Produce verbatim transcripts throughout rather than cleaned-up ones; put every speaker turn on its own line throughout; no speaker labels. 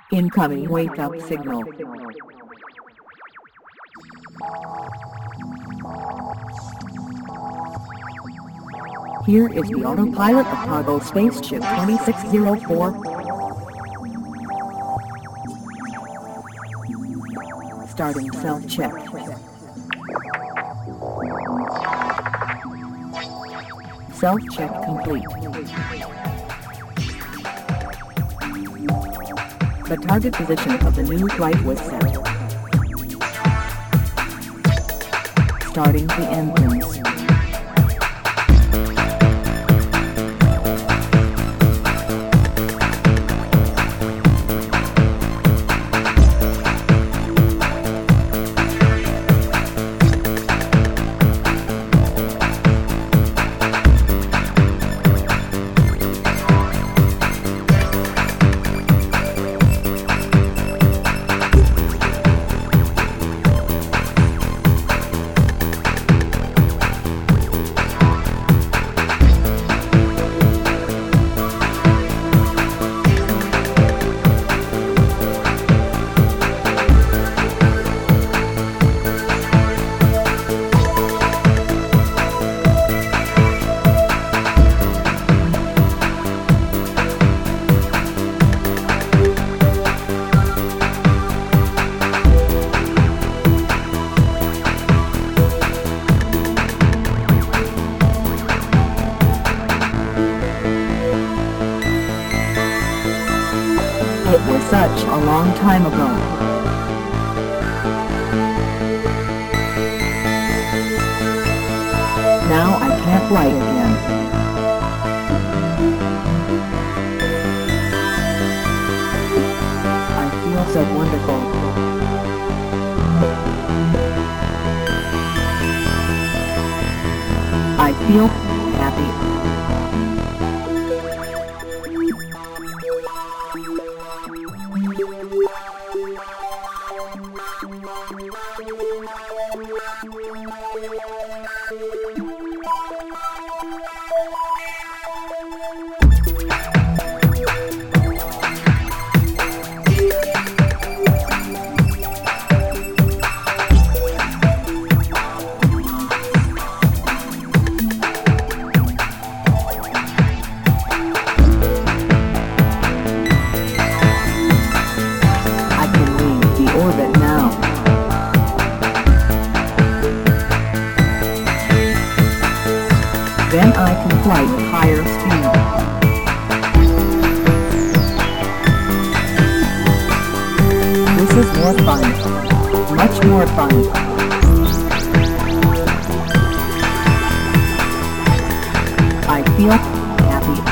Incoming wake-up signal. Here is the autopilot of Cargo Spaceship twenty-six oh four. Starting self-check. Self-check complete. The target position of the new flight was set. Starting the engines. It was such a long time ago. Now I can't fly again. I feel so wonderful. I feel happy. Then I can fly with higher speed. This is more fun. Much more fun. I feel happy.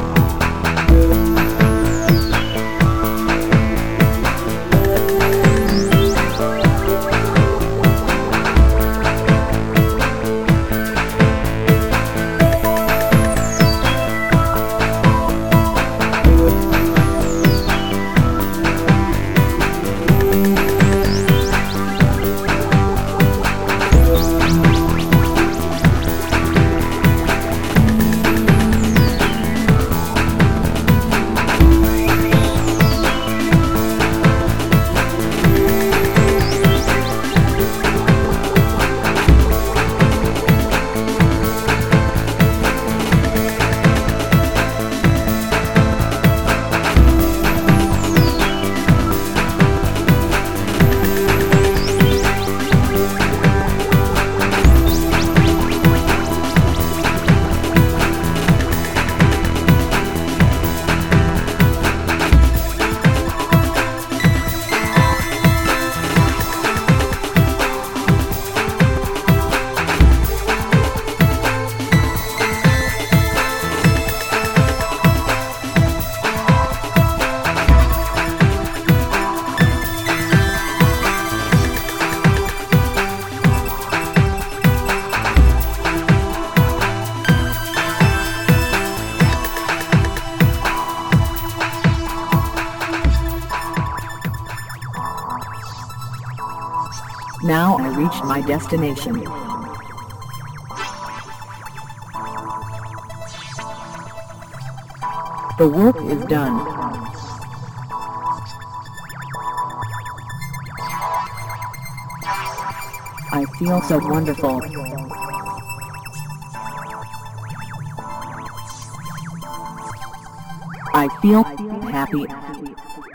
Now I reached my destination. The work is done. I feel so wonderful. I feel happy.